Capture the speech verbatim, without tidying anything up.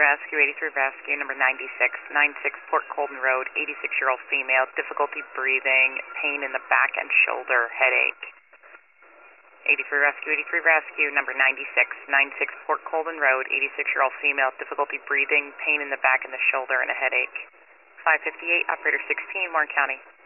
Rescue, eighty-three Rescue, number ninety-six, ninety-six Port Colden Road, eighty-six-year-old female, difficulty breathing, pain in the back and shoulder, headache. eighty-three Rescue, eighty-three Rescue, number ninety-six, ninety-six Port Colden Road, eighty-six-year-old female, difficulty breathing, pain in the back and the shoulder, and a headache. five fifty-eight, operator sixteen, Warren County.